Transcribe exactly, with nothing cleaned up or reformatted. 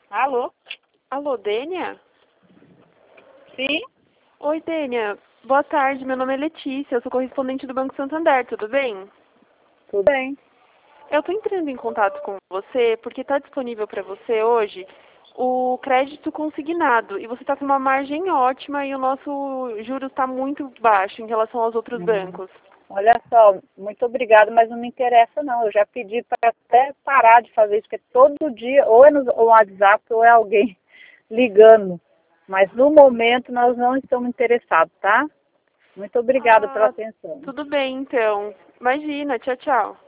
Alô? Alô, Dênia? Sim? Oi, Dênia. Boa tarde, meu nome é Letícia, eu sou correspondente do Banco Santander, tudo bem? Tudo bem. Eu estou entrando em contato com você porque está disponível para você hoje o crédito consignado e você está com uma margem ótima e o nosso juros está muito baixo em relação aos outros Uhum. bancos. Olha só, muito obrigada, mas não me interessa não. Eu já pedi para até parar de fazer isso, porque todo dia, ou é no WhatsApp, ou é alguém ligando. Mas no momento nós não estamos interessados, tá? Muito obrigada pela Ah, atenção. tudo bem então. Imagina, tchau, tchau.